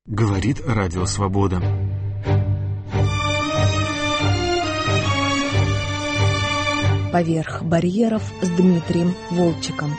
Говорит Радио Свобода. «Поверх барьеров» с Дмитрием Волчиком.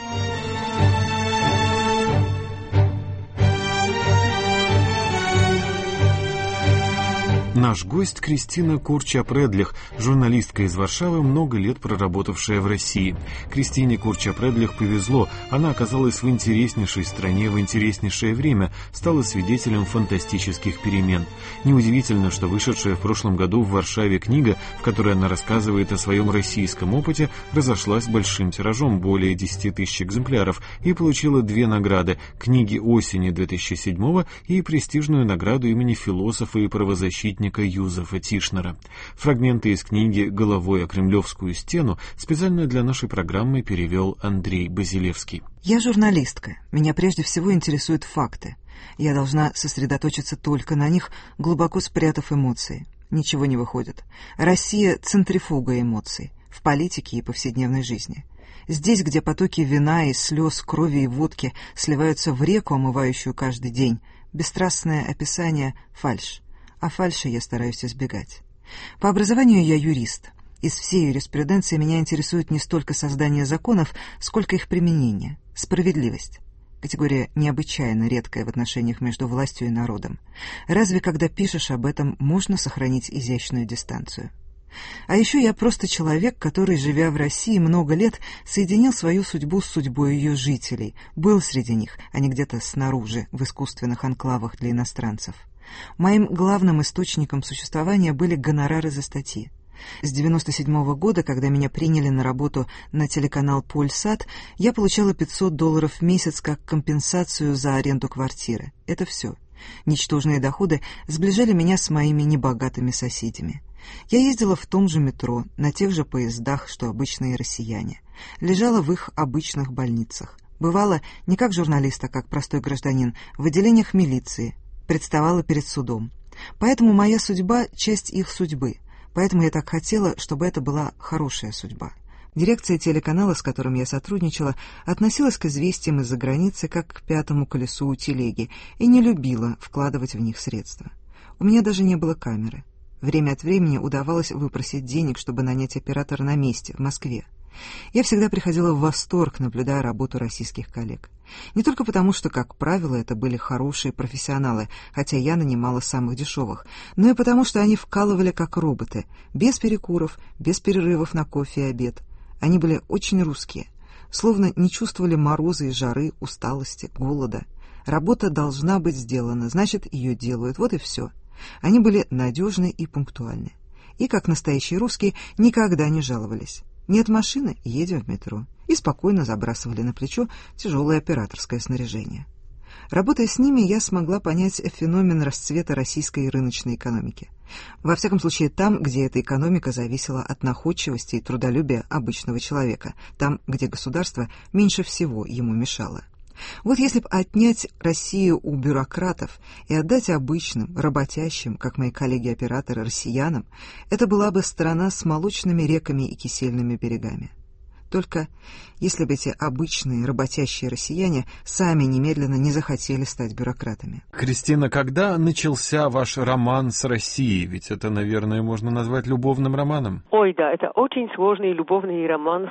Наш гость Кристина Курча-Предлих, журналистка из Варшавы, много лет проработавшая в России. Кристине Курча-Предлих повезло. Она оказалась в интереснейшей стране в интереснейшее время, стала свидетелем фантастических перемен. Неудивительно, что вышедшая в прошлом году в Варшаве книга, в которой она рассказывает о своем российском опыте, разошлась большим тиражом, более 10 тысяч экземпляров, и получила 2 награды – книги осени 2007 и престижную награду имени философа и правозащитника Юзефа Тишнера. Фрагменты из книги «Головой о Кремлевскую стену» специально для нашей программы перевел Андрей Базилевский. Я журналистка. Меня прежде всего интересуют факты. Я должна сосредоточиться только на них, глубоко спрятав эмоции. Ничего не выходит. Россия — центрифуга эмоций. В политике и повседневной жизни. Здесь, где потоки вина и слез, крови и водки сливаются в реку, омывающую каждый день, бесстрастное описание — фальшь. А фальши я стараюсь избегать. По образованию я юрист. Из всей юриспруденции меня интересует не столько создание законов, сколько их применение, справедливость. Категория необычайно редкая в отношениях между властью и народом. Разве когда пишешь об этом, можно сохранить изящную дистанцию? А еще я просто человек, который, живя в России много лет, соединил свою судьбу с судьбой ее жителей, был среди них, а не где-то снаружи, в искусственных анклавах для иностранцев. Моим главным источником существования были гонорары за статьи. С 1997 года, когда меня приняли на работу на телеканал «Польсат», я получала $500 в месяц как компенсацию за аренду квартиры. Это все. Ничтожные доходы сближали меня с моими небогатыми соседями. Я ездила в том же метро, на тех же поездах, что обычные россияне. Лежала в их обычных больницах. Бывала не как журналист, а как простой гражданин, в отделениях милиции. Представала перед судом. Поэтому моя судьба — часть их судьбы. Поэтому я так хотела, чтобы это была хорошая судьба. Дирекция телеканала, с которым я сотрудничала, относилась к известиям из-за границы как к пятому колесу у телеги и не любила вкладывать в них средства. У меня даже не было камеры. Время от времени удавалось выпросить денег, чтобы нанять оператора на месте, в Москве. Я всегда приходила в восторг, наблюдая работу российских коллег. Не только потому, что, как правило, это были хорошие профессионалы, хотя я нанимала самых дешевых, но и потому, что они вкалывали как роботы, без перекуров, без перерывов на кофе и обед. Они были очень русские, словно не чувствовали мороза и жары, усталости, голода. Работа должна быть сделана, значит, ее делают, вот и все. Они были надежны и пунктуальны. И, как настоящие русские, никогда не жаловались. Нет машины — едем в метро. И спокойно забрасывали на плечо тяжелое операторское снаряжение. Работая с ними, я смогла понять феномен расцвета российской рыночной экономики. Во всяком случае, там, где эта экономика зависела от находчивости и трудолюбия обычного человека, там, где государство меньше всего ему мешало. Вот если бы отнять Россию у бюрократов и отдать обычным, работящим, как мои коллеги-операторы, россиянам, это была бы страна с молочными реками и кисельными берегами. Только если бы эти обычные, работящие россияне сами немедленно не захотели стать бюрократами. Кристина, когда начался ваш роман с Россией? Ведь это, наверное, можно назвать любовным романом. Ой, да, это очень сложный любовный роман,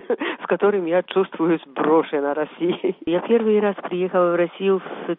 с которым я чувствую сброшена России. Я первый раз приехала в Россию в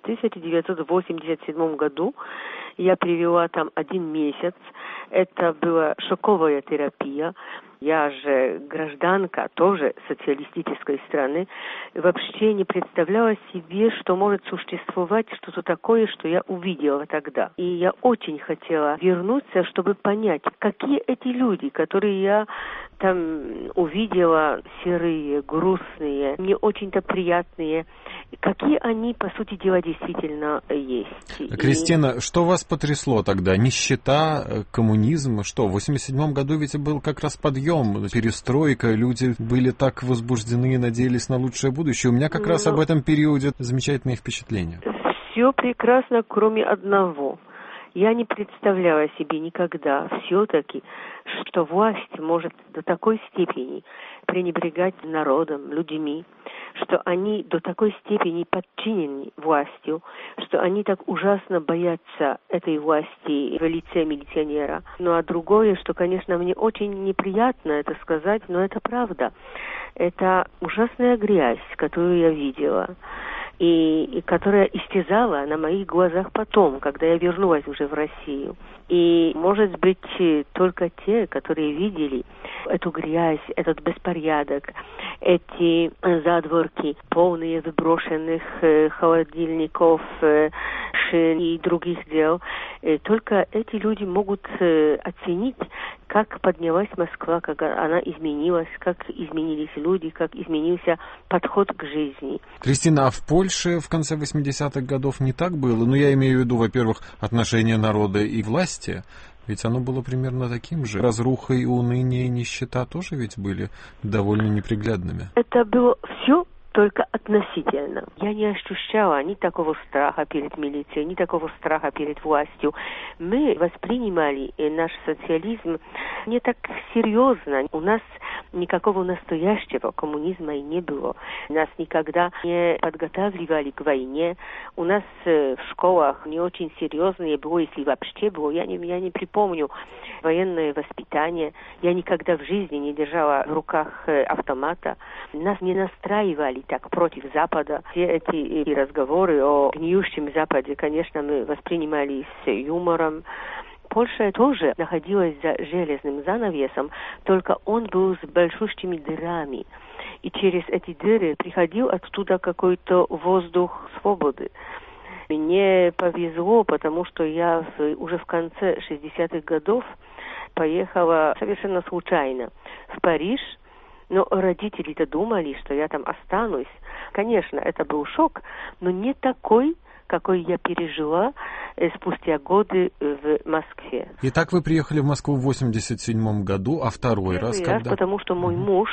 1987 году. Я провела там 1 месяц. Это была шоковая терапия. Я же гражданка тоже социалистической страны. Вообще не представляла себе, что может существовать что-то такое, что я увидела тогда. И я очень хотела вернуться, чтобы понять, какие эти люди, которые я там увидела, серые, грустные, не очень-то приятные, какие они, по сути дела, действительно есть. Кристина, что вас потрясло тогда? Нищета, коммунизм? Что, в 1987 году ведь был как раз подъем, перестройка, люди были так возбуждены и надеялись на лучшее будущее. У меня как раз об этом периоде замечательные впечатления. Все прекрасно, кроме одного. Я не представляла себе никогда все-таки, что власть может до такой степени пренебрегать народом, людьми, что они до такой степени подчинены властью, что они так ужасно боятся этой власти в лице милиционера. Ну а другое, что, конечно, мне очень неприятно это сказать, но это правда. Это ужасная грязь, которую я видела, и которая истязала на моих глазах потом, когда я вернулась уже в Россию. И, может быть, только те, которые видели эту грязь, этот беспорядок, эти задворки, полные выброшенных холодильников, шин и других дел, только эти люди могут оценить, как поднялась Москва, как она изменилась, как изменились люди, как изменился подход к жизни. Кристина, а в Польше в конце 80-х годов не так было? Ну, я имею в виду, во-первых, отношение народа и власти, ведь оно было примерно таким же. Разруха и уныние, и нищета тоже ведь были довольно неприглядными. Это было все только относительно. Я не ощущала ни такого страха перед милицией, ни такого страха перед властью. Мы воспринимали наш социализм не так серьезно. У нас никакого настоящего коммунизма и не было. Нас никогда не подготавливали к войне. У нас в школах не очень серьезное было, если вообще было. Я не припомню военное воспитание. Я никогда в жизни не держала в руках автомата. Нас не настраивали так против Запада. Все эти разговоры о гниющем Западе, конечно, мы воспринимали с юмором. Польша тоже находилась за железным занавесом, только он был с большущими дырами. И через эти дыры приходил оттуда какой-то воздух свободы. Мне повезло, потому что я уже в конце 60-х годов поехала совершенно случайно в Париж. Но родители-то думали, что я там останусь. Конечно, это был шок, но не такой, какой я пережила спустя годы в Москве. Итак, вы приехали в Москву в 87 году, а второй раз когда? Потому что мой муж,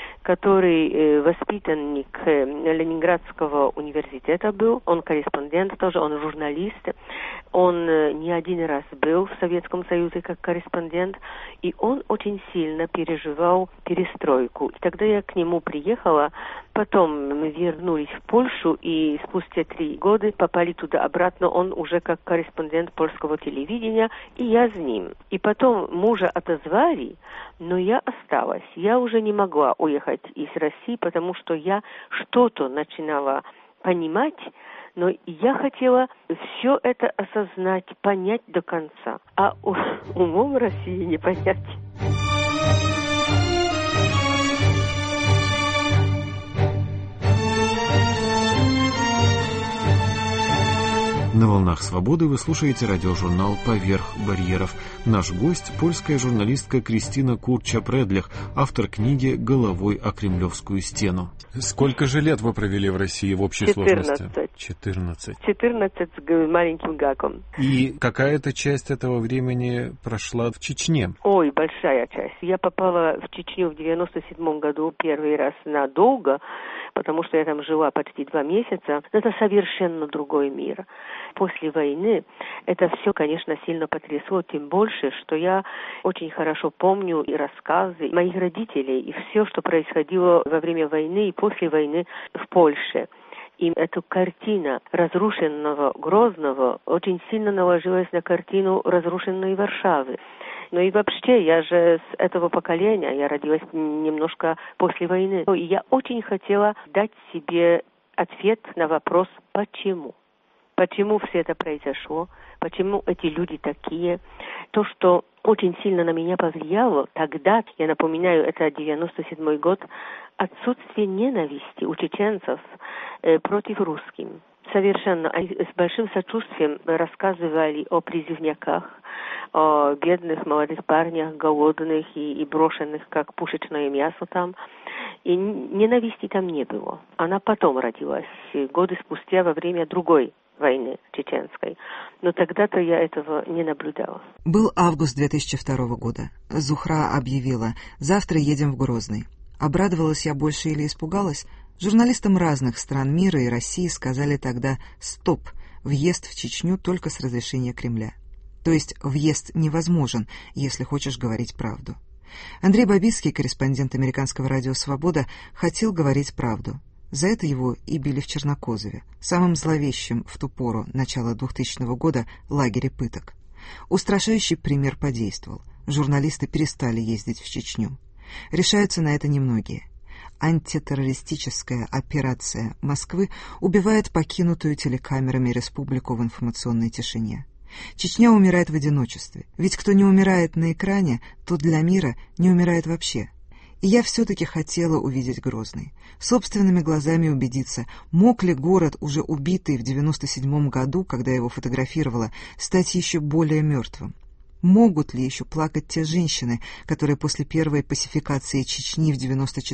который воспитанник Ленинградского университета был, он корреспондент тоже, он журналист, он не один раз был в Советском Союзе как корреспондент, и он очень сильно переживал перестройку. И тогда я к нему приехала, потом мы вернулись в Польшу, и спустя 3 года попали туда обратно, он уже как корреспондент польского телевидения, и я с ним. И потом мужа отозвали, но я осталась. Я уже не могла уехать из России, потому что я что-то начинала понимать, но я хотела все это осознать, понять до конца. А умом России не понять. На «Волнах свободы» вы слушаете радиожурнал «Поверх барьеров». Наш гость – польская журналистка Кристина Курча-Предлих, автор книги «Головой о Кремлевскую стену». Сколько же лет вы провели в России в общей сложности? 14. 14 с маленьким гаком. И какая-то часть этого времени прошла в Чечне? Ой, большая часть. Я попала в Чечню в 97 году первый раз надолго, потому что я там жила почти 2 месяца. Это совершенно другой мир. После войны это все, конечно, сильно потрясло, тем больше, что я очень хорошо помню и рассказы моих родителей, и все, что происходило во время войны и после войны в Польше. И эта картина разрушенного Грозного очень сильно наложилась на картину разрушенной Варшавы. Ну и вообще, я же с этого поколения, я родилась немножко после войны. И я очень хотела дать себе ответ на вопрос «почему?». Почему все это произошло? Почему эти люди такие? То, что очень сильно на меня повлияло тогда, я напоминаю, это 97 год, отсутствие ненависти у чеченцев против русских. Совершенно. Они с большим сочувствием рассказывали о призывниках, о бедных молодых парнях, голодных и брошенных, как пушечное мясо там. И ненависти там не было. Она потом родилась, годы спустя, во время другой войны чеченской. Но тогда-то я этого не наблюдала. Был август 2002 года. Зухра объявила: «Завтра едем в Грозный». Обрадовалась я больше или испугалась? Журналистам разных стран мира и России сказали тогда «стоп», въезд в Чечню только с разрешения Кремля. То есть въезд невозможен, если хочешь говорить правду. Андрей Бабицкий, корреспондент американского радио «Свобода», хотел говорить правду. За это его и били в Чернокозове, самым зловещим в ту пору, начала 2000 года, лагере пыток. Устрашающий пример подействовал. Журналисты перестали ездить в Чечню. Решаются на это немногие. Антитеррористическая операция Москвы убивает покинутую телекамерами республику в информационной тишине. Чечня умирает в одиночестве, ведь кто не умирает на экране, тот для мира не умирает вообще. И я все-таки хотела увидеть Грозный, собственными глазами убедиться, мог ли город, уже убитый в 97 году, когда я его фотографировала, стать еще более мертвым. Могут ли еще плакать те женщины, которые после первой пасификации Чечни в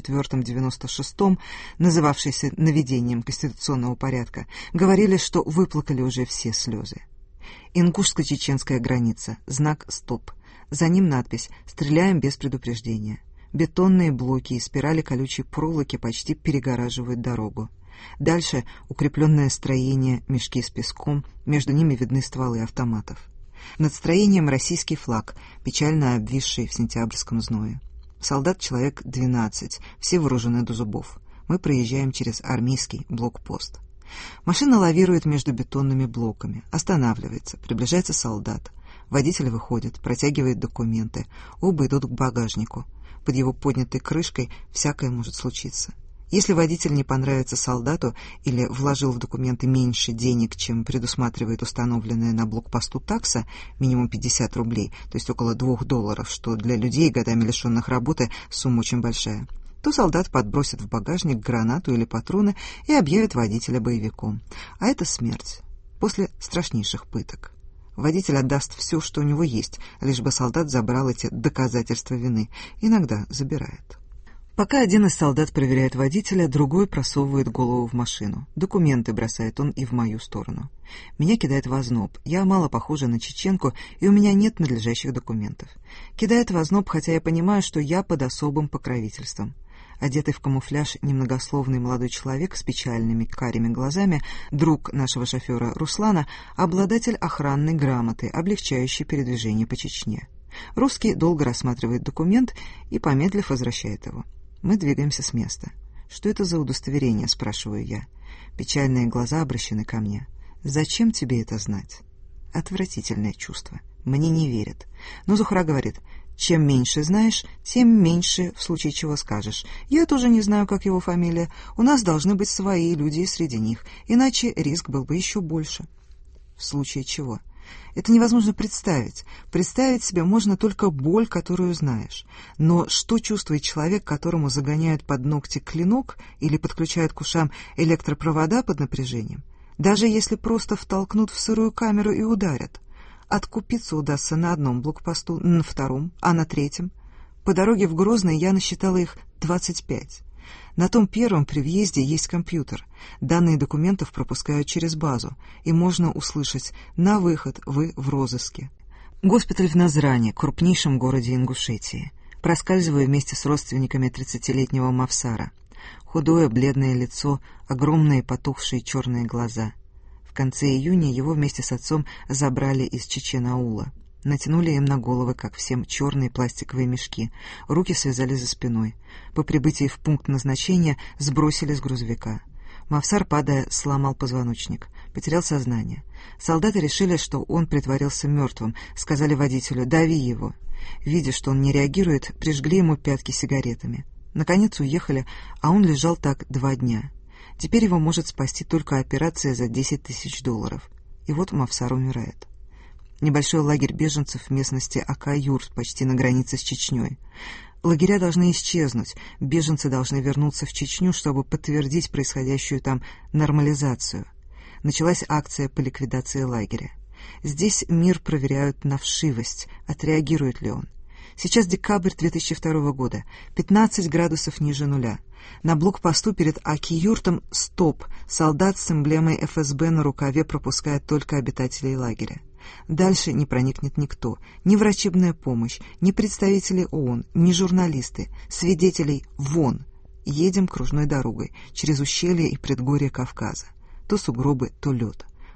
94-96, называвшейся наведением конституционного порядка, говорили, что выплакали уже все слезы? Ингушско-чеченская граница. Знак «Стоп». За ним надпись «Стреляем без предупреждения». Бетонные блоки и спирали колючей проволоки почти перегораживают дорогу. Дальше укрепленное строение, мешки с песком, между ними видны стволы автоматов. Над строением российский флаг, печально обвисший в сентябрьском зное. Солдат человек 12, все вооружены до зубов. Мы проезжаем через армейский блокпост. Машина лавирует между бетонными блоками, останавливается, приближается солдат. Водитель выходит, протягивает документы, оба идут к багажнику. Под его поднятой крышкой всякое может случиться. Если водитель не понравится солдату или вложил в документы меньше денег, чем предусматривает установленная на блокпосту такса, минимум 50 рублей, то есть около $2, что для людей, годами лишенных работы, сумма очень большая, то солдат подбросит в багажник гранату или патроны и объявит водителя боевиком. А это смерть после страшнейших пыток. Водитель отдаст все, что у него есть, лишь бы солдат забрал эти доказательства вины. Иногда забирает. Пока один из солдат проверяет водителя, другой просовывает голову в машину. Документы бросает он и в мою сторону. Меня кидает в озноб. Я мало похожа на чеченку, и у меня нет надлежащих документов. Кидает в озноб, хотя я понимаю, что я под особым покровительством. Одетый в камуфляж немногословный молодой человек с печальными карими глазами, друг нашего шофера Руслана, обладатель охранной грамоты, облегчающей передвижение по Чечне. Русский долго рассматривает документ и, помедлив, возвращает его. Мы двигаемся с места. «Что это за удостоверение?» — спрашиваю я. Печальные глаза обращены ко мне. «Зачем тебе это знать?» Отвратительное чувство. Мне не верят. Но Зухра говорит: «Чем меньше знаешь, тем меньше в случае чего скажешь. Я тоже не знаю, как его фамилия. У нас должны быть свои люди среди них, иначе риск был бы еще больше». В случае чего? Это невозможно представить. Представить себе можно только боль, которую знаешь. Но что чувствует человек, которому загоняют под ногти клинок или подключают к ушам электропровода под напряжением? Даже если просто втолкнут в сырую камеру и ударят. Откупиться удастся на одном блокпосту, на втором, а на третьем. По дороге в Грозный я насчитала их 25. На том первом при въезде есть компьютер. Данные документов пропускают через базу, и можно услышать: «На выход, вы в розыске». Госпиталь в Назране, крупнейшем городе Ингушетии. Проскальзываю вместе с родственниками 30-летнего Мавсара. Худое, бледное лицо, огромные потухшие черные глаза. В конце июня его вместе с отцом забрали из Чечен-аула. Натянули им на головы, как всем, черные пластиковые мешки. Руки связали за спиной. По прибытии в пункт назначения сбросили с грузовика. Мавсар, падая, сломал позвоночник. Потерял сознание. Солдаты решили, что он притворился мертвым. Сказали водителю: «Дави его». Видя, что он не реагирует, прижгли ему пятки сигаретами. Наконец уехали, а он лежал так 2 дня. Теперь его может спасти только операция за $10 000. И вот Мавсар умирает. Небольшой лагерь беженцев в местности Ака-Юрт, почти на границе с Чечней. Лагеря должны исчезнуть, беженцы должны вернуться в Чечню, чтобы подтвердить происходящую там нормализацию. Началась акция по ликвидации лагеря. Здесь мир проверяют на вшивость, отреагирует ли он. Сейчас декабрь 2002 года, 15 градусов ниже нуля. На блокпосту перед Аки-Юртом стоп, солдат с эмблемой ФСБ на рукаве пропускает только обитателей лагеря. Дальше не проникнет никто, ни врачебная помощь, ни представители ООН, ни журналисты, свидетелей вон. Едем кружной дорогой, через ущелье и предгорье Кавказа. То сугробы, то лед.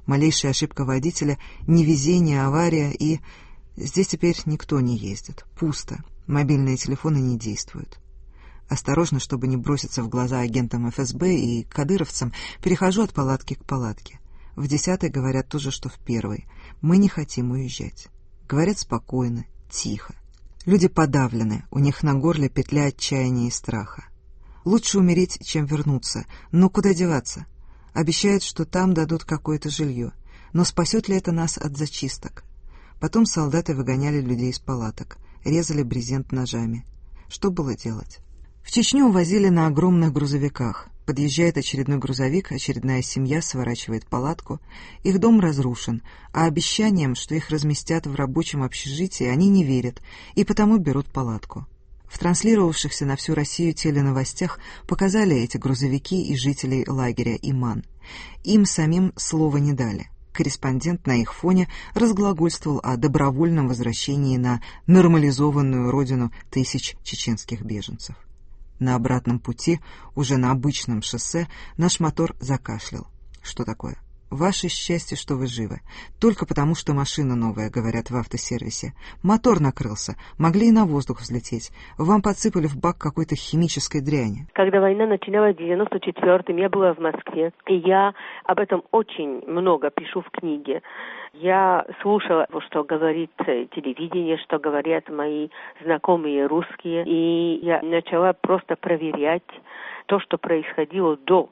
Малейшая ошибка водителя, невезение, авария, и здесь теперь никто не ездит. Пусто. Мобильные телефоны не действуют. Осторожно, чтобы не броситься в глаза агентам ФСБ и кадыровцам, перехожу от палатки к палатке. В 10-й говорят то же, что в 1-й. Мы не хотим уезжать. Говорят спокойно, тихо. Люди подавлены, у них на горле петля отчаяния и страха. Лучше умереть, чем вернуться. Но куда деваться? Обещают, что там дадут какое-то жилье. Но спасет ли это нас от зачисток? Потом солдаты выгоняли людей из палаток, резали брезент ножами. Что было делать? В Чечню увозили на огромных грузовиках. Подъезжает очередной грузовик, очередная семья сворачивает палатку. Их дом разрушен, а обещаниям, что их разместят в рабочем общежитии, они не верят и потому берут палатку. В транслировавшихся на всю Россию теленовостях показали эти грузовики и жителей лагеря Иман. Им самим слова не дали. Корреспондент на их фоне разглагольствовал о добровольном возвращении на нормализованную родину тысяч чеченских беженцев. На обратном пути, уже на обычном шоссе, наш мотор закашлял. Что такое? Ваше счастье, что вы живы. Только потому, что машина новая, говорят в автосервисе. Мотор накрылся, могли и на воздух взлететь. Вам подсыпали в бак какой-то химической дряни. Когда война начиналась в 94-м, я была в Москве, и я об этом очень много пишу в книге. Я слушала, что говорит телевидение, что говорят мои знакомые русские, и я начала просто проверять то, что происходило до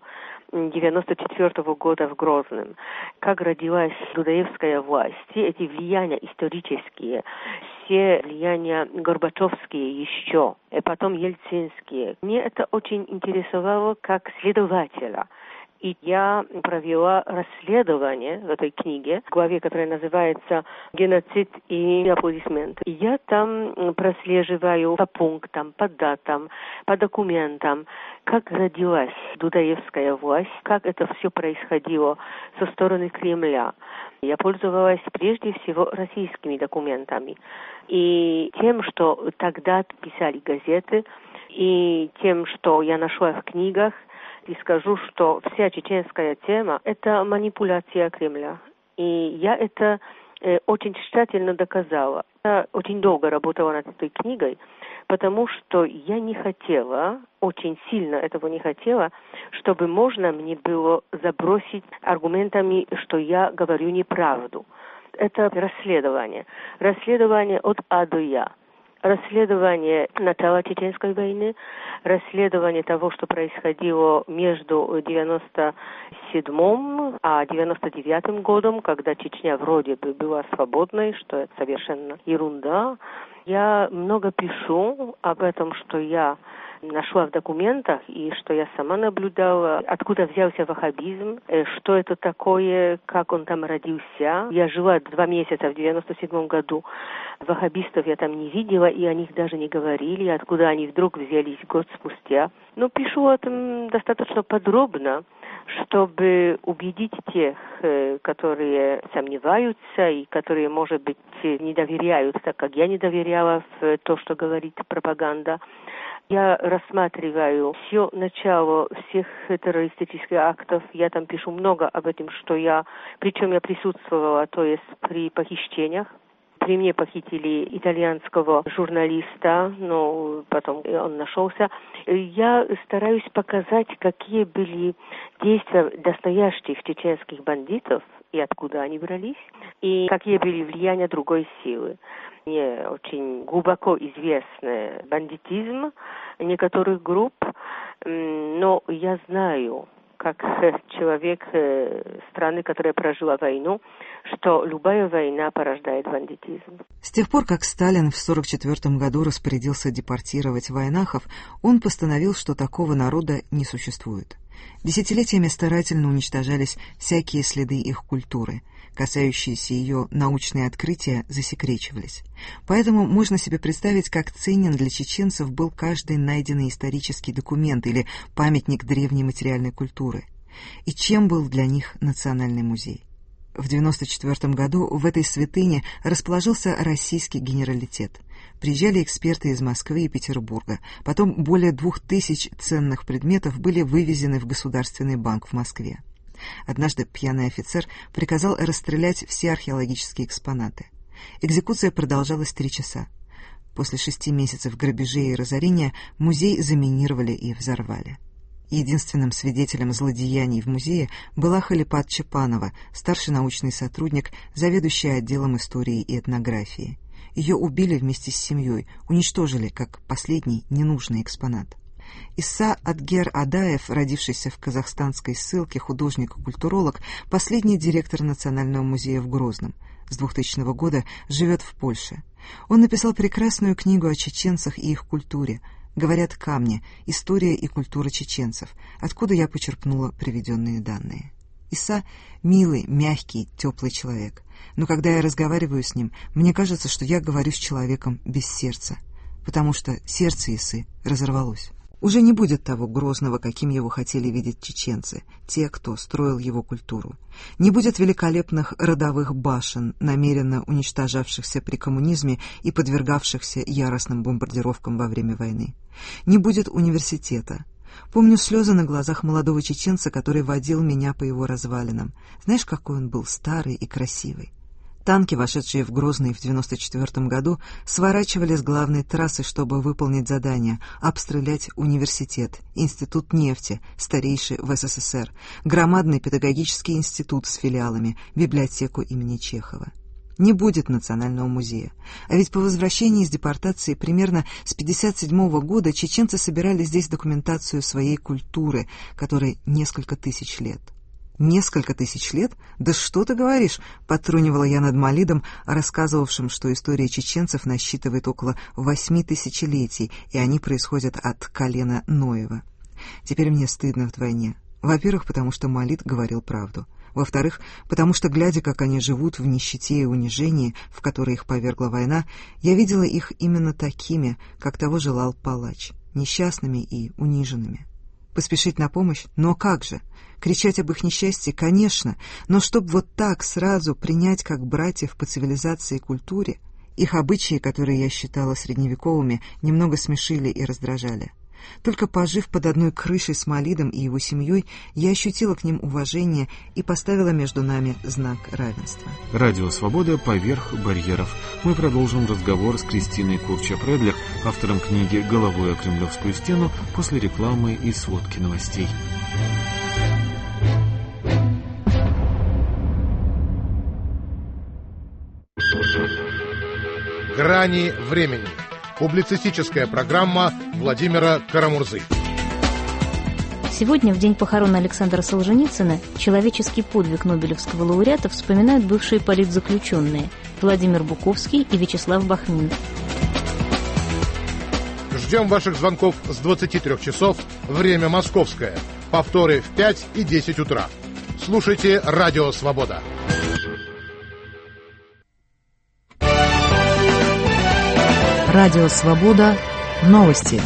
1994 года в Грозном. Как родилась дудаевская власть, все эти влияния исторические, все влияния горбачевские еще, и потом ельцинские. Мне это очень интересовало как следователя. И я провела расследование в этой книге, в главе, которая называется «Геноцид и аплодисменты». И я там прослеживаю по пунктам, по датам, по документам, как родилась дудаевская власть, как это все происходило со стороны Кремля. Я пользовалась прежде всего российскими документами. И тем, что тогда писали газеты, и тем, что я нашла в книгах, и скажу, что вся чеченская тема – это манипуляция Кремля. И я это очень тщательно доказала. Я очень долго работала над этой книгой, потому что я не хотела, очень сильно этого не хотела, чтобы можно мне было забросить аргументами, что я говорю неправду. Это расследование. Расследование от А до Я. Расследование начала Чеченской войны, расследование того, что происходило между 97-м и 99-м годом, когда Чечня вроде бы была свободной, что это совершенно ерунда. Я много пишу об этом, что я нашла в документах и что я сама наблюдала, откуда взялся ваххабизм, что это такое, как он там родился. Я жила 2 месяца в 97 году. Ваххабистов я там не видела, и о них даже не говорили, откуда они вдруг взялись год спустя. Но пишу о этом достаточно подробно, чтобы убедить тех, которые сомневаются и которые, может быть, не доверяют, так как я не доверяла в то, что говорит пропаганда. Я рассматриваю все начало всех террористических актов. Я там пишу много об этом, причем я присутствовала, то есть при похищениях. При мне похитили итальянского журналиста, но потом он нашелся. Я стараюсь показать, какие были действия настоящих чеченских бандитов и откуда они брались, и какие были влияния другой силы. Мне очень глубоко известный бандитизм некоторых групп, но я знаю, как человек страны, которая прожила войну, что любая война порождает бандитизм. С тех пор, как Сталин в 1944 году распорядился депортировать войнахов, он постановил, что такого народа не существует. Десятилетиями старательно уничтожались всякие следы их культуры. Касающиеся ее научные открытия засекречивались. Поэтому можно себе представить, как ценен для чеченцев был каждый найденный исторический документ или памятник древней материальной культуры. И чем был для них Национальный музей. В 1994 году в этой святыне расположился российский генералитет. Приезжали эксперты из Москвы и Петербурга. Потом более 2000 ценных предметов были вывезены в Государственный банк в Москве. Однажды пьяный офицер приказал расстрелять все археологические экспонаты. Экзекуция продолжалась 3 часа. После 6 месяцев грабежей и разорения музей заминировали и взорвали. Единственным свидетелем злодеяний в музее была Халипат Чапанова, старший научный сотрудник, заведующая отделом истории и этнографии. Ее убили вместе с семьей, уничтожили как последний ненужный экспонат. Иса Адгер Адаев, родившийся в казахстанской ссылке, художник и культуролог, последний директор Национального музея в Грозном. С 2000 года живет в Польше. Он написал прекрасную книгу о чеченцах и их культуре. «Говорят камни. История и культура чеченцев», откуда я почерпнула приведенные данные. Иса — милый, мягкий, теплый человек. Но когда я разговариваю с ним, мне кажется, что я говорю с человеком без сердца, потому что сердце Исы разорвалось. Уже не будет того Грозного, каким его хотели видеть чеченцы, те, кто строил его культуру. Не будет великолепных родовых башен, намеренно уничтожавшихся при коммунизме и подвергавшихся яростным бомбардировкам во время войны. Не будет университета. Помню слезы на глазах молодого чеченца, который водил меня по его развалинам. Знаешь, какой он был старый и красивый. Танки, вошедшие в Грозный в 1994 году, сворачивали с главной трассы, чтобы выполнить задание — обстрелять университет, институт нефти, старейший в СССР, громадный педагогический институт с филиалами, библиотеку имени Чехова. Не будет Национального музея. А ведь по возвращении из депортации примерно с 1957 года чеченцы собирали здесь документацию своей культуры, которой несколько тысяч лет. «Несколько тысяч лет? Да что ты говоришь?» — подтрунивала я над Малидом, рассказывавшим, что история чеченцев насчитывает около 8 тысячелетий, и они происходят от колена Ноева. Теперь мне стыдно вдвойне. Во-первых, потому что Малид говорил правду. Во-вторых, потому что, глядя, как они живут в нищете и унижении, в которые их повергла война, я видела их именно такими, как того желал палач, несчастными и униженными. Поспешить на помощь? Но как же? Кричать об их несчастье? Конечно, но чтоб вот так сразу принять как братьев по цивилизации и культуре, их обычаи, которые я считала средневековыми, немного смешили и раздражали. Только пожив под одной крышей с Малидом и его семьей, я ощутила к ним уважение и поставила между нами знак равенства. Радио «Свобода. Поверх барьеров». Мы продолжим разговор с Кристиной Курча-Предлих, автором книги «Головой о Кремлевскую стену», после рекламы и сводки новостей. «Грани времени». Публицистическая программа Владимира Карамурзы. Сегодня, в день похорон Александра Солженицына, человеческий подвиг нобелевского лауреата вспоминают бывшие политзаключенные Владимир Буковский и Вячеслав Бахмин. Ждем ваших звонков с 23 часов, время московское. Повторы в 5 и 10 утра. Слушайте «Радио Свобода». Радио «Свобода». Новости.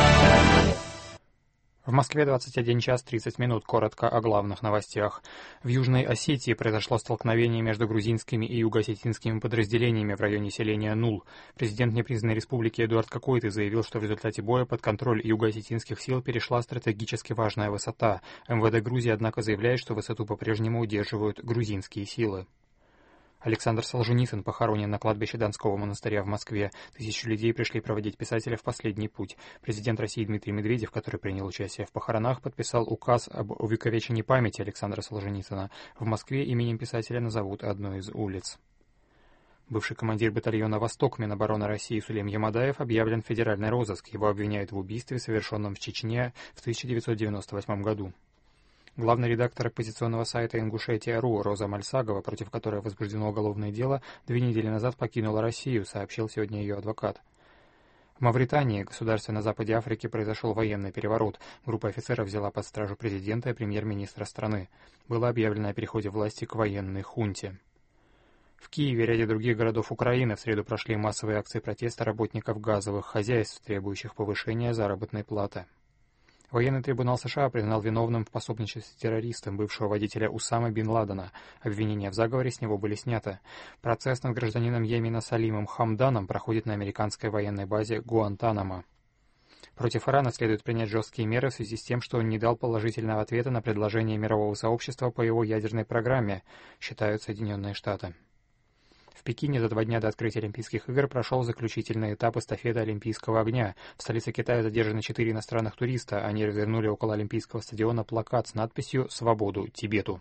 В Москве 21 час 30 минут. Коротко о главных новостях. В Южной Осетии произошло столкновение между грузинскими и юго-осетинскими подразделениями в районе селения Нул. Президент непризнанной республики Эдуард Кокойты заявил, что в результате боя под контроль юго-осетинских сил перешла стратегически важная высота. МВД Грузии, однако, заявляет, что высоту по-прежнему удерживают грузинские силы. Александр Солженицын похоронен на кладбище Донского монастыря в Москве. Тысячи людей пришли проводить писателя в последний путь. Президент России Дмитрий Медведев, который принял участие в похоронах, подписал указ об увековечении памяти Александра Солженицына. В Москве именем писателя назовут одну из улиц. Бывший командир батальона «Восток» Минобороны России Сулейм Ямадаев объявлен в федеральный розыск. Его обвиняют в убийстве, совершенном в Чечне в 1998 году. Главный редактор оппозиционного сайта «Ингушетия.ру» Роза Мальсагова, против которой возбуждено уголовное дело, 2 недели назад покинула Россию, сообщил сегодня ее адвокат. В Мавритании, государстве на западе Африки, произошел военный переворот. Группа офицеров взяла под стражу президента и премьер-министра страны. Было объявлено о переходе власти к военной хунте. В Киеве и ряде других городов Украины в среду прошли массовые акции протеста работников газовых хозяйств, требующих повышения заработной платы. Военный трибунал США признал виновным в пособничестве террористам бывшего водителя Усамы бин Ладена. Обвинения в заговоре с него были сняты. Процесс над гражданином Йемена Салимом Хамданом проходит на американской военной базе Гуантанамо. Против Ирана следует принять жесткие меры в связи с тем, что он не дал положительного ответа на предложение мирового сообщества по его ядерной программе, считают Соединенные Штаты. В Пекине за 2 дня до открытия Олимпийских игр прошел заключительный этап эстафеты Олимпийского огня. В столице Китая задержаны 4 иностранных туриста. Они развернули около Олимпийского стадиона плакат с надписью «Свободу Тибету».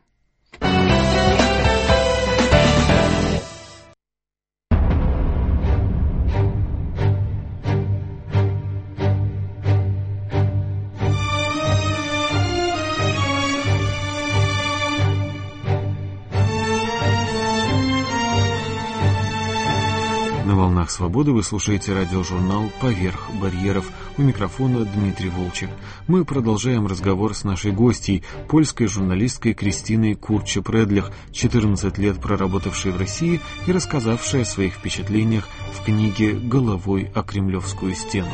На волнах свободы вы слушаете радиожурнал «Поверх барьеров». У микрофона Дмитрий Волчек. Мы продолжаем разговор с нашей гостьей, польской журналисткой Кристиной Курча-Предлих, 14 лет проработавшей в России и рассказавшей о своих впечатлениях в книге «Головой о Кремлевскую стену».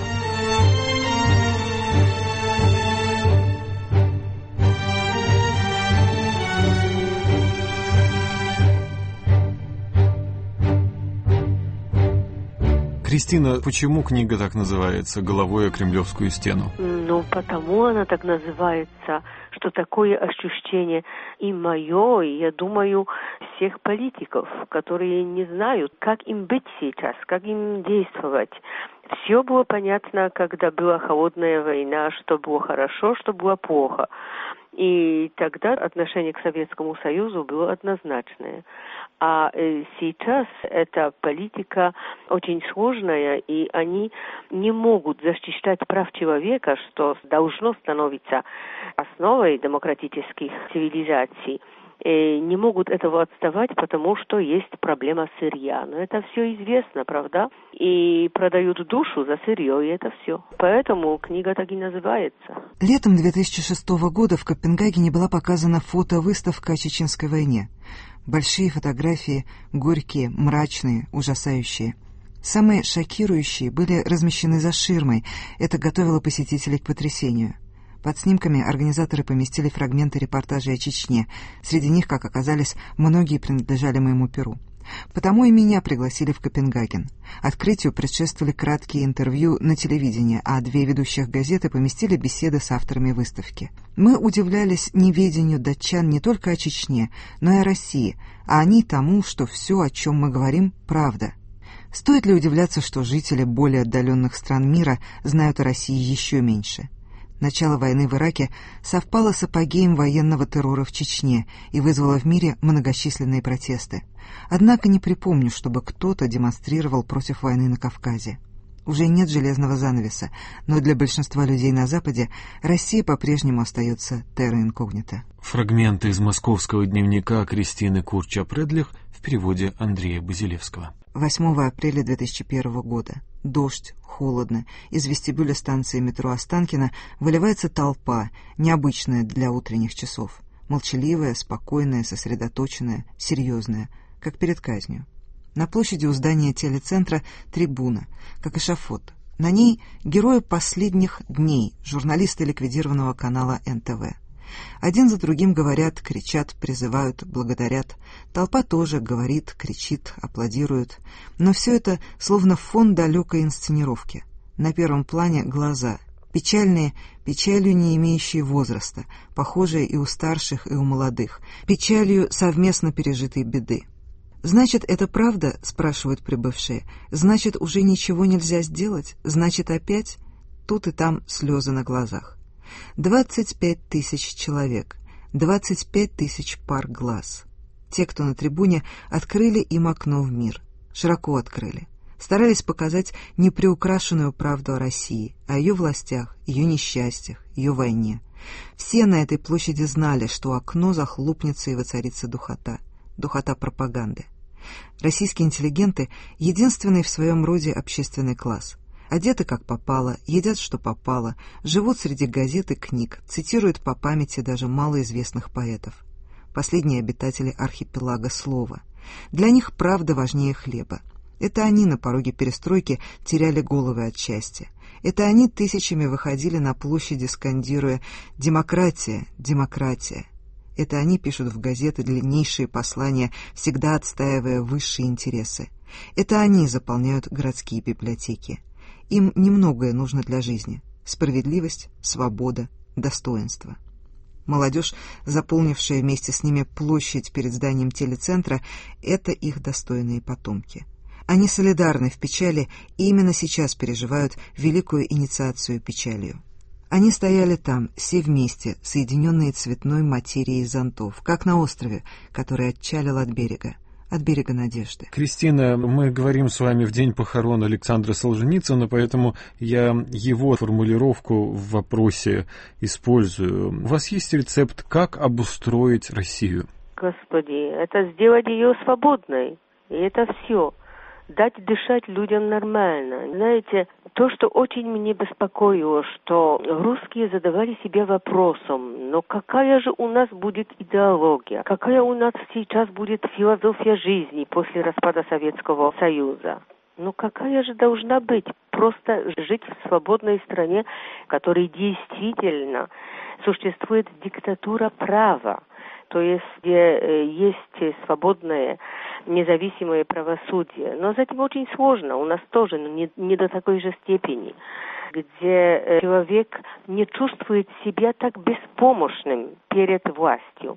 Кристина, почему книга так называется «Головой о Кремлевскую стену»? Потому она так называется, что такое ощущение и мое, и, я думаю, всех политиков, которые не знают, как им быть сейчас, как им действовать. Все было понятно, когда была холодная война, что было хорошо, что было плохо. И тогда отношение к Советскому Союзу было однозначное. А сейчас эта политика очень сложная, и они не могут защищать прав человека, что должно становиться основой демократических цивилизаций. И не могут этого отставать, потому что есть проблема сырья. Но это все известно, правда? И продают душу за сырье, и это все. Поэтому книга так и называется. Летом 2006 года в Копенгагене была показана фотовыставка о Чеченской войне. Большие фотографии, горькие, мрачные, ужасающие. Самые шокирующие были размещены за ширмой. Это готовило посетителей к потрясению. Под снимками организаторы поместили фрагменты репортажей о Чечне. Среди них, как оказалось, многие принадлежали моему перу. Потому и меня пригласили в Копенгаген. Открытию предшествовали краткие интервью на телевидении, а 2 ведущих газеты поместили беседы с авторами выставки. Мы удивлялись неведению датчан не только о Чечне, но и о России, а они тому, что все, о чем мы говорим, правда. Стоит ли удивляться, что жители более отдаленных стран мира знают о России еще меньше? Начало войны в Ираке совпало с апогеем военного террора в Чечне и вызвало в мире многочисленные протесты. Однако не припомню, чтобы кто-то демонстрировал против войны на Кавказе. Уже нет железного занавеса, но для большинства людей на Западе Россия по-прежнему остается терра инкогнита. Фрагменты из московского дневника Кристины Курча-Предлих в переводе Андрея Базилевского. 8 апреля 2001 года. Дождь, холодно. Из вестибюля станции метро Останкино выливается толпа, необычная для утренних часов. Молчаливая, спокойная, сосредоточенная, серьезная, как перед казнью. На площади у здания телецентра трибуна, как эшафот. На ней герои последних дней, журналисты ликвидированного канала НТВ. Один за другим говорят, кричат, призывают, благодарят. Толпа тоже говорит, кричит, аплодирует. Но все это словно фон далекой инсценировки. На первом плане глаза, печальные, печалью не имеющие возраста, похожие и у старших, и у молодых, печалью совместно пережитой беды. «Значит, это правда?» — спрашивают прибывшие. «Значит, уже ничего нельзя сделать? Значит, опять?» Тут и там слезы на глазах. 25 тысяч человек, 25 тысяч пар глаз. Те, кто на трибуне, открыли им окно в мир. Широко открыли. Старались показать неприукрашенную правду о России, о ее властях, ее несчастьях, ее войне. Все на этой площади знали, что окно захлопнется и воцарится духота. Духота пропаганды. Российские интеллигенты — единственный в своем роде общественный класс. Одеты как попало, едят что попало, живут среди газет и книг, цитируют по памяти даже малоизвестных поэтов. Последние обитатели архипелага слова. Для них правда важнее хлеба. Это они на пороге перестройки теряли головы от счастья. Это они тысячами выходили на площади, скандируя «Демократия! Демократия!». Это они пишут в газеты длиннейшие послания, всегда отстаивая высшие интересы. Это они заполняют городские библиотеки. Им немногое нужно для жизни. Справедливость, свобода, достоинство. Молодежь, заполнившая вместе с ними площадь перед зданием телецентра, это их достойные потомки. Они солидарны в печали и именно сейчас переживают великую инициацию печалью. Они стояли там, все вместе, соединенные цветной материей зонтов, как на острове, который отчалил от берега надежды. Кристина, мы говорим с вами в день похорон Александра Солженицына, поэтому я его формулировку в вопросе использую. У вас есть рецепт, как обустроить Россию? Господи, это сделать ее свободной, и это все. Дать дышать людям нормально. Знаете, то, что очень меня беспокоило, что русские задавали себе вопросом, но какая же у нас будет идеология, какая у нас сейчас будет философия жизни после распада Советского Союза. Ну какая же должна быть? Просто жить в свободной стране, в которой действительно существует диктатура права. То есть, где есть свободное, независимое правосудие. Но с этим очень сложно, у нас тоже, но не до такой же степени, где человек не чувствует себя так беспомощным перед властью.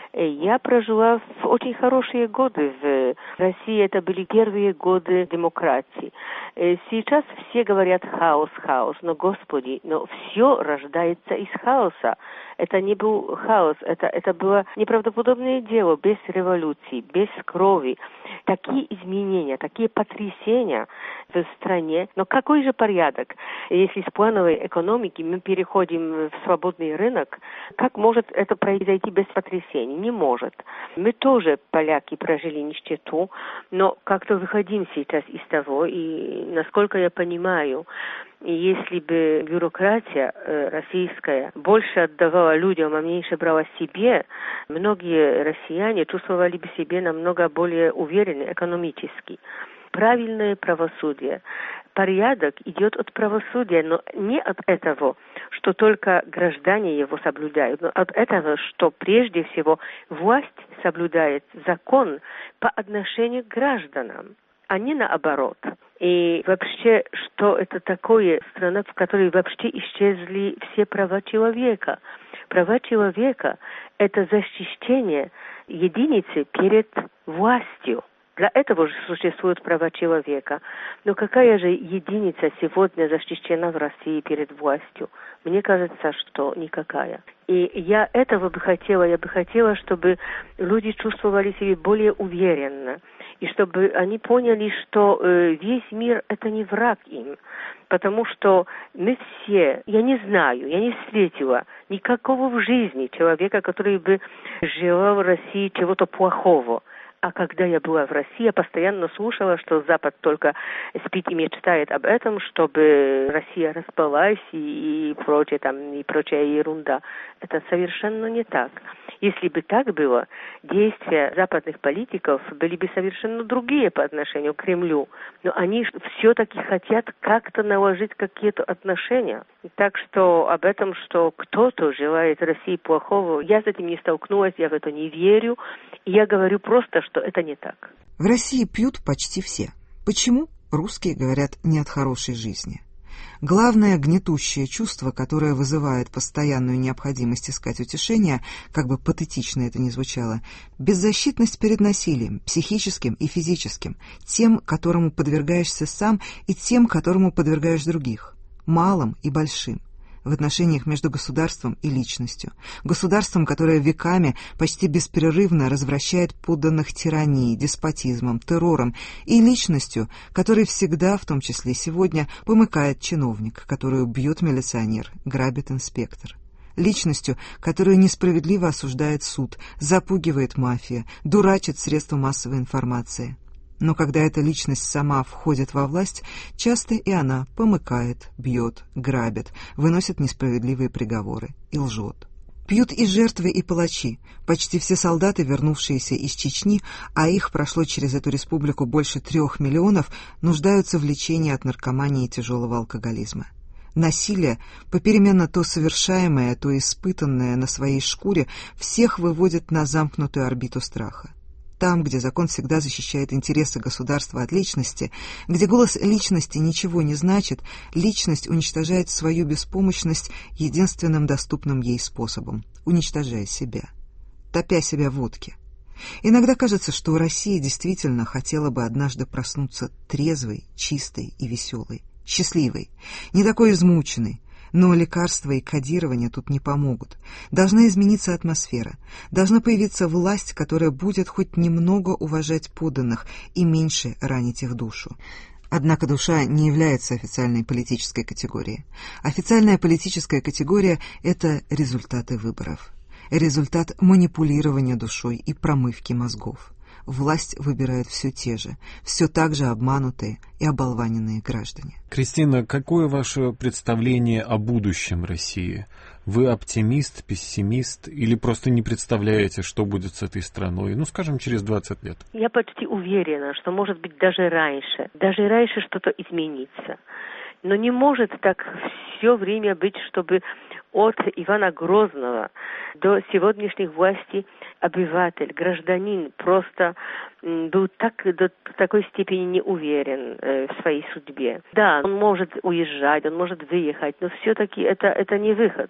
Я прожила в очень хорошие годы в России, это были первые годы демократии. Сейчас все говорят хаос, но, Господи, но все рождается из хаоса. Это не был хаос, это было неправдоподобное дело, без революции, без крови. Такие изменения, такие потрясения в стране. Но какой же порядок? Если с плановой экономики мы переходим в свободный рынок, как может это произойти без потрясений? Не может. Мы тоже, поляки, прожили нищету, но как-то выходим сейчас из того, и насколько я понимаю, если бы бюрократия российская больше отдавала людям, а меньше брала себе, многие россияне чувствовали бы себя намного более уверенно экономически. Правильное правосудие. Порядок идет от правосудия, но не от этого, что только граждане его соблюдают, но от этого, что прежде всего власть соблюдает закон по отношению к гражданам, а не наоборот. И вообще, что это такое страна, в которой вообще исчезли все права человека? Права человека – это защищение единицы перед властью. Для этого же существуют права человека. Но какая же единица сегодня защищена в России перед властью? Мне кажется, что никакая. И я этого бы хотела. Я бы хотела, чтобы люди чувствовали себя более уверенно. И чтобы они поняли, что весь мир – это не враг им. Потому что мы все, я не знаю, я не встретила никакого в жизни человека, который бы желал в России чего-то плохого. А когда я была в России, я постоянно слушала, что Запад только спит и мечтает об этом, чтобы Россия распалась и прочая ерунда. Это совершенно не так. Если бы так было, действия западных политиков были бы совершенно другие по отношению к Кремлю. Но они все-таки хотят как-то наложить какие-то отношения. Так что об этом, что кто-то желает России плохого, я с этим не столкнулась, я в это не верю. И я говорю просто, что это не так. В России пьют почти все. Почему? Русские говорят не от хорошей жизни. Главное гнетущее чувство, которое вызывает постоянную необходимость искать утешения, как бы патетично это ни звучало, беззащитность перед насилием, психическим и физическим, тем, которому подвергаешься сам, и тем, которому подвергаешь других, малым и большим, в отношениях между государством и личностью. Государством, которое веками почти беспрерывно развращает подданных тирании, деспотизмом, террором, и личностью, которой всегда, в том числе сегодня, помыкает чиновник, которую бьет милиционер, грабит инспектор. Личностью, которую несправедливо осуждает суд, запугивает мафия, дурачит средства массовой информации. Но когда эта личность сама входит во власть, часто и она помыкает, бьет, грабит, выносит несправедливые приговоры и лжет. Пьют и жертвы, и палачи. Почти все солдаты, вернувшиеся из Чечни, а их прошло через эту республику больше 3 миллионов, нуждаются в лечении от наркомании и тяжелого алкоголизма. Насилие, попеременно то совершаемое, то испытанное на своей шкуре, всех выводит на замкнутую орбиту страха. Там, где закон всегда защищает интересы государства от личности, где голос личности ничего не значит, личность уничтожает свою беспомощность единственным доступным ей способом, уничтожая себя, топя себя в водке. Иногда кажется, что Россия действительно хотела бы однажды проснуться трезвой, чистой и веселой, счастливой, не такой измученной. Но лекарства и кодирование тут не помогут. Должна измениться атмосфера. Должна появиться власть, которая будет хоть немного уважать подданных и меньше ранить их душу. Однако душа не является официальной политической категорией. Официальная политическая категория – это результаты выборов. Результат манипулирования душой и промывки мозгов. Власть выбирают все те же, все так же обманутые и оболваненные граждане. Кристина, какое ваше представление о будущем России? Вы оптимист, пессимист или просто не представляете, что будет с этой страной, ну, скажем, через 20 лет? Я почти уверена, что, может быть, даже раньше что-то изменится. Но не может так все время быть, чтобы от Ивана Грозного до сегодняшних властей обыватель, гражданин просто был до такой степени не уверен в своей судьбе. Да, он может уезжать, он может выехать, но все-таки это не выход.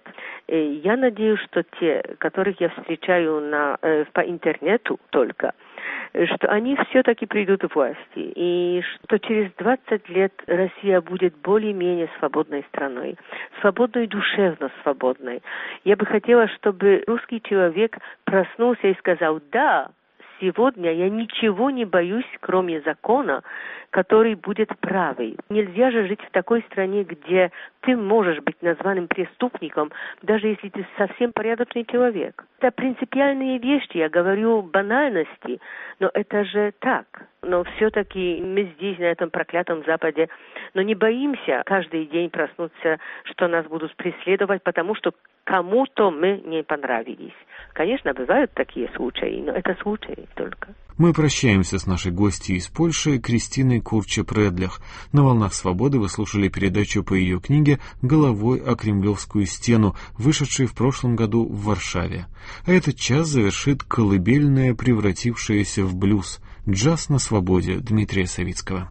Я надеюсь, что те, которых я встречаю по интернету только, что они все-таки придут к власти, и что через 20 лет Россия будет более-менее свободной страной, свободной, душевно свободной. Я бы хотела, чтобы русский человек проснулся и сказал: да, сегодня я ничего не боюсь, кроме закона, который будет правый. Нельзя же жить в такой стране, где ты можешь быть названным преступником, даже если ты совсем порядочный человек. Это принципиальные вещи, я говорю банальности, но это же так. Но все-таки мы здесь, на этом проклятом Западе, но не боимся каждый день проснуться, что нас будут преследовать, потому что кому-то мы не понравились. Конечно, бывают такие случаи, но это случаи только. Мы прощаемся с нашей гостьей из Польши Кристиной Курча-Предлях. На «Волнах свободы» вы слушали передачу по ее книге «Головой о Кремлевскую стену», вышедшей в прошлом году в Варшаве. А этот час завершит колыбельная, превратившаяся в блюз. «Джаз на свободе» Дмитрия Савицкого.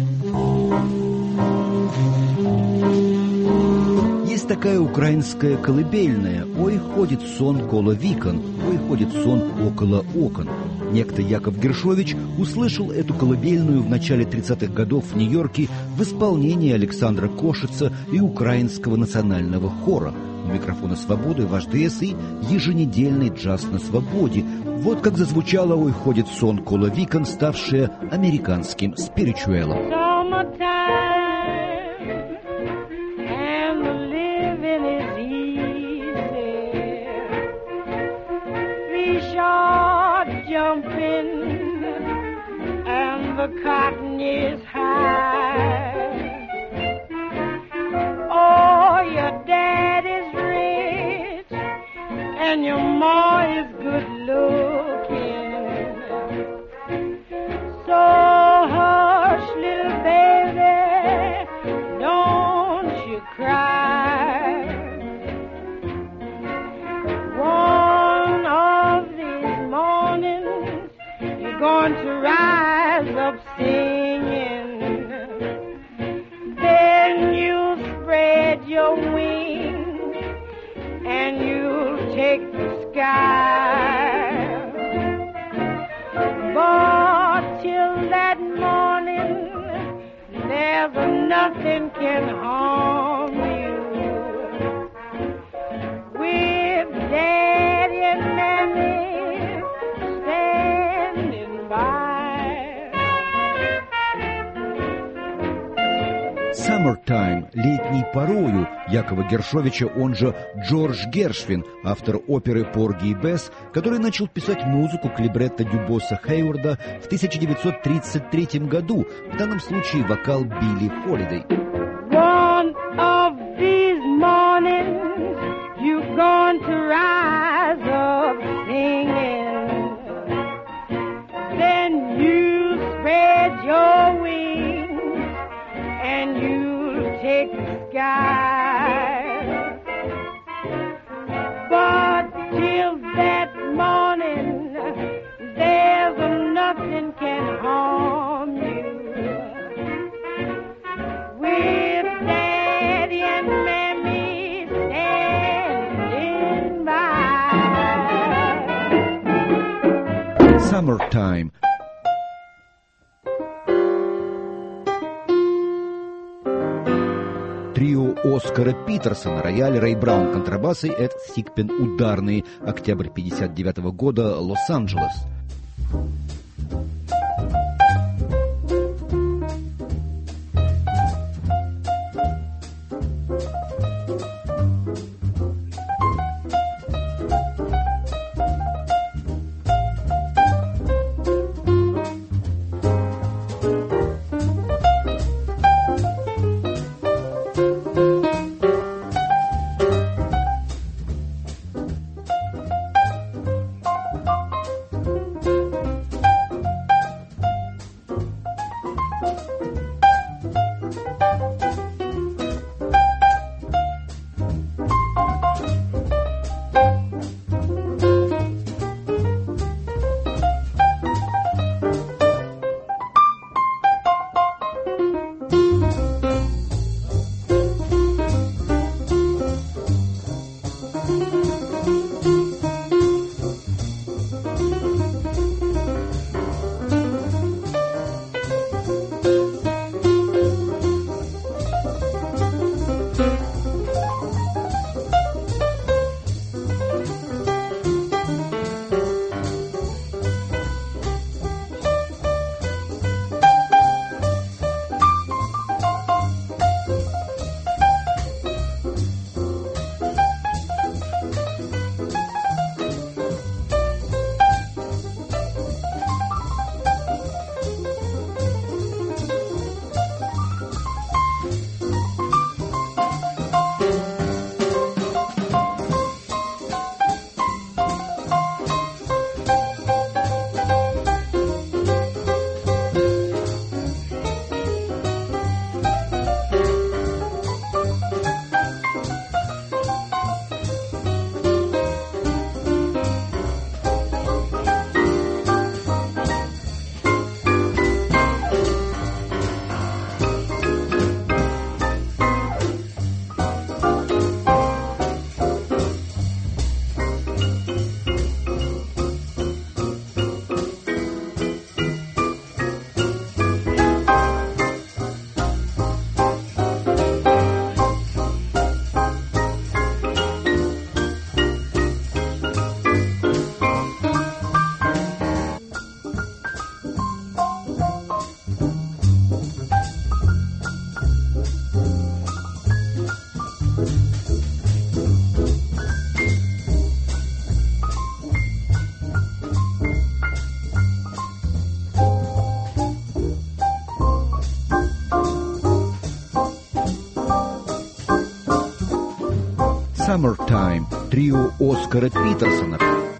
Есть такая украинская колыбельная: «Ой, ходит сон коло вікон, ой, ходит сон около окон». Некто Яков Гершович услышал эту колыбельную в начале 30-х годов в Нью-Йорке в исполнении Александра Кошица и Украинского национального хора. У микрофона «Свободы» ваш ДС и еженедельный «Джаз на свободе». Вот как зазвучало «Ой, ходит сон коло вікон», ставшее американским спиричуэлом. The cotton is high. Oh, your dad is rich and your ma is good looking. So hush, little baby, don't you cry. One of these mornings you're going to rise up singing, then you spread your wings and you take the sky. But till that morning, there's nothing can harm you. With Daddy and Mammy standing by. «Summertime» — «Летней порою» Якова Гершовича, он же Джордж Гершвин, автор оперы «Порги и Бесс», который начал писать музыку к либретто Дюбоса Хейварда в 1933 году, в данном случае вокал Билли Холидей. One of these mornings you're going to rise up singing, then you spread your wings and you take the sky. But till that morning, there's Summertime. Трио Оскара Питерсона, рояль, Рэй Браун, контрабасы, Эд Сикпен, ударные. Октябрь 1959 года, Лос-Анджелес. Summertime, трио Оскара Питерсона.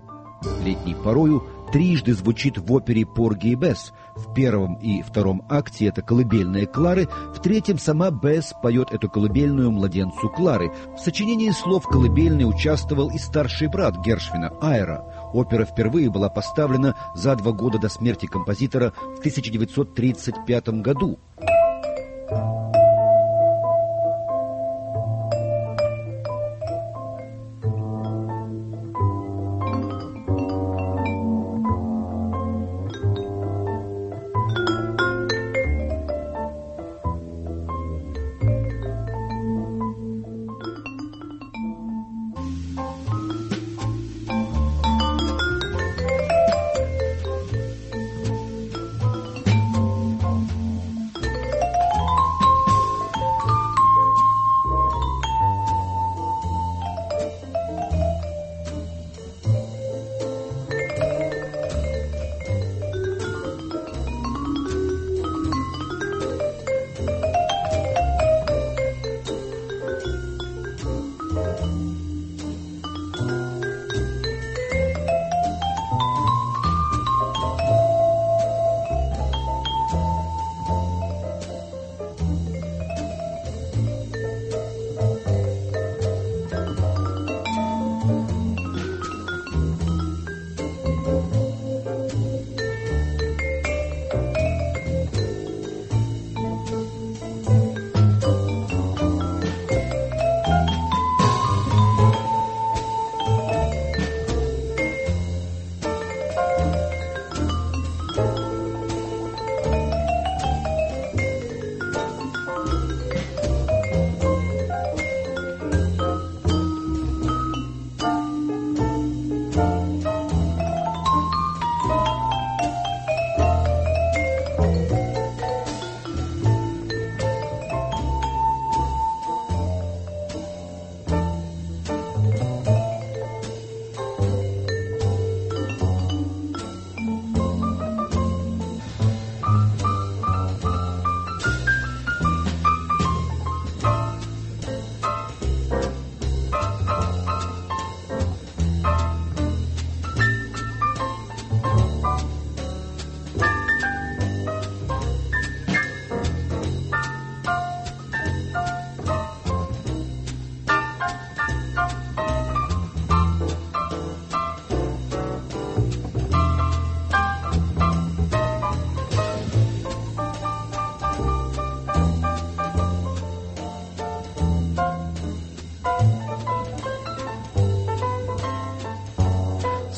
Летней порою трижды звучит в опере «Порги и Бесс». В первом и втором акте это колыбельная Клары, в третьем сама Бесс поет эту колыбельную младенцу Клары. В сочинении слов колыбельной участвовал и старший брат Гершвина, Айра. Опера впервые была поставлена за 2 года до смерти композитора в 1935 году.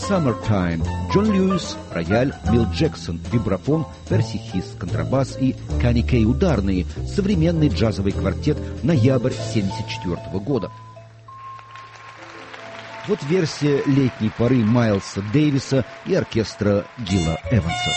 Summertime. Джон Льюис, рояль, Мил Джексон, вибрафон, Перси Хис, контрабас и Канни Кей ударные. Современный джазовый квартет, ноябрь 1974 года. Вот версия летней поры Майлса Дэвиса и оркестра Гила Эванса.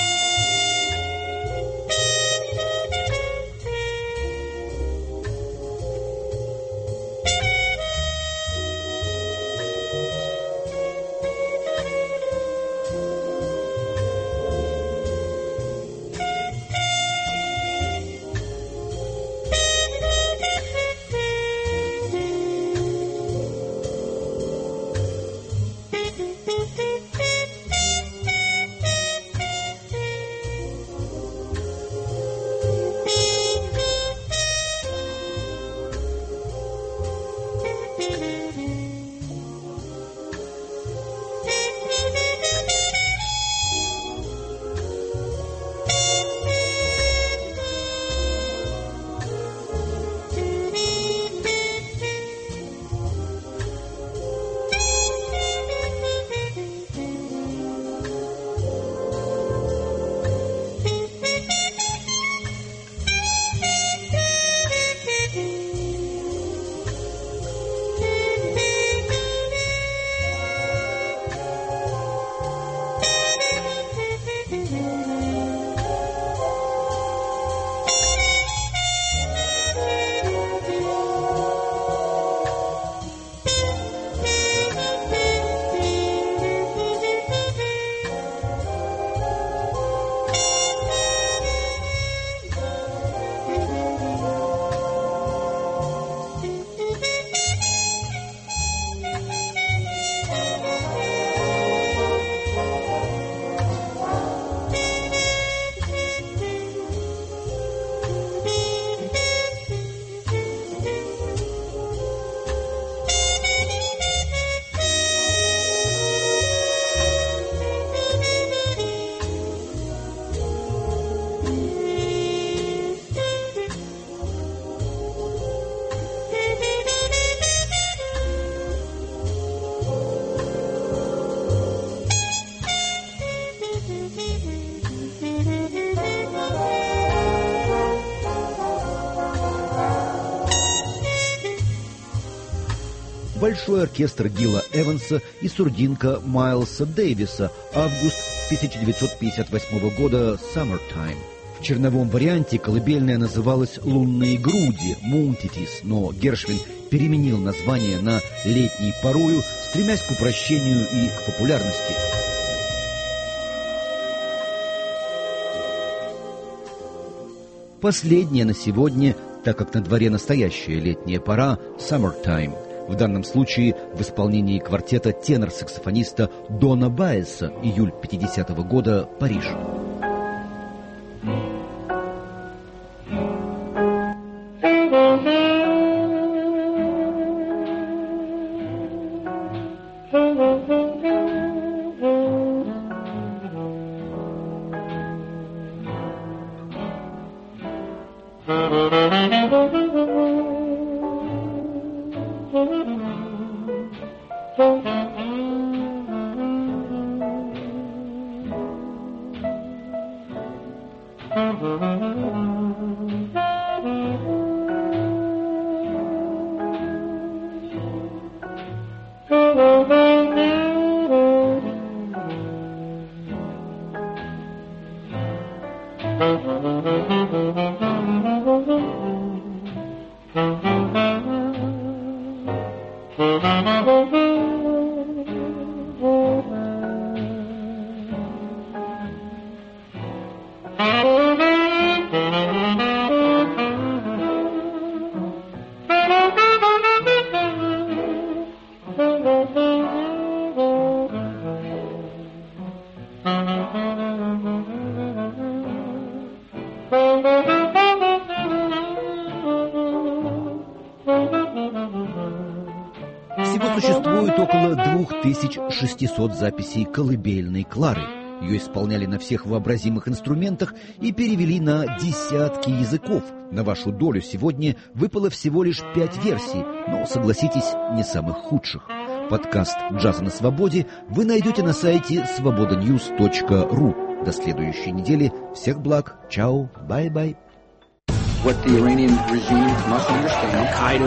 Большой оркестр Гила Эванса и сурдинка Майлса Дэвиса, август 1958 года, Summertime. В черновом варианте колыбельная называлась «Лунные груди», «Moontities», но Гершвин переменил название на «Летней порою», стремясь к упрощению и к популярности. Последняя на сегодня, так как на дворе настоящая летняя пора, «Summertime». В данном случае в исполнении квартета тенор-саксофониста Дона Байеса, июль 50-го года, Париж. Всего существует около 2600 записей колыбельной Клары. Ее исполняли на всех вообразимых инструментах и перевели на десятки языков. На вашу долю сегодня выпало всего лишь 5 версий, но, согласитесь, не самых худших. подкаст «Джаза на свободе» вы найдете на сайте svobodanews.ru. До следующей недели. Всех благ. Чао. Бай-бай. What the Iranian regime must understand,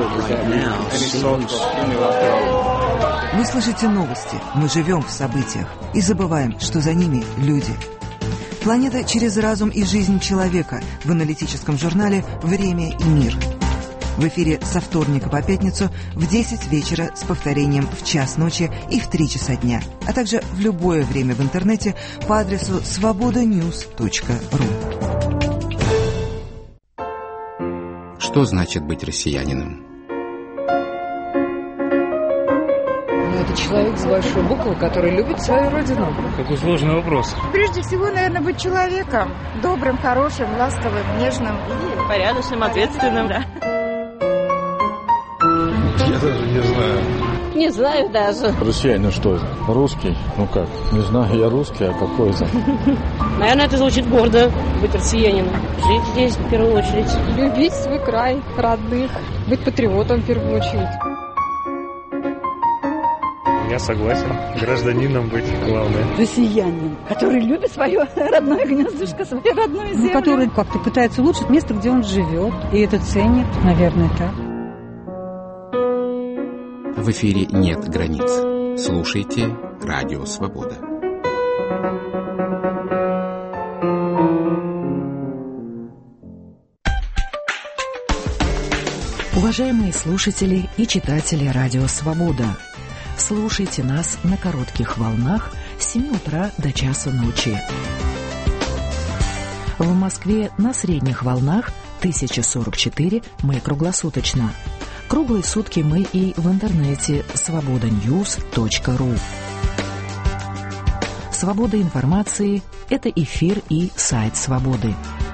Вы слышите новости, мы живем в событиях и забываем, что за ними люди. Планета через разум и жизнь человека в аналитическом журнале «Время и мир». В эфире со вторника по пятницу в 10 вечера с повторением в час ночи и в 3 часа дня, а также в любое время в интернете по адресу svobodanews.ru. Что значит быть россиянином? Это человек с большой буквы, который любит свою родину. Какой сложный вопрос. Прежде всего, наверное, быть человеком. Добрым, хорошим, ласковым, нежным. И порядочным, ответственным. Да. Я даже не знаю. Не знаю даже. Россиянин что это? Русский? Ну как? Не знаю, я русский, а какой это? Наверное, это звучит гордо, быть россиянином. Жить здесь в первую очередь. Любить свой край, родных. Быть патриотом в первую очередь. Я согласен. Гражданином быть главное. Россиянин, который любит свое родное гнездышко, свою родную землю. Который как-то пытается улучшить место, где он живет. И это ценит, наверное, так. В эфире нет границ. Слушайте Радио Свобода. Уважаемые слушатели и читатели Радио Свобода, слушайте нас на коротких волнах с 7 утра до часу ночи. В Москве на средних волнах 1044 мы круглосуточно. Круглые сутки мы и в интернете svobodanews.ru. Свобода информации – это эфир и сайт Свободы.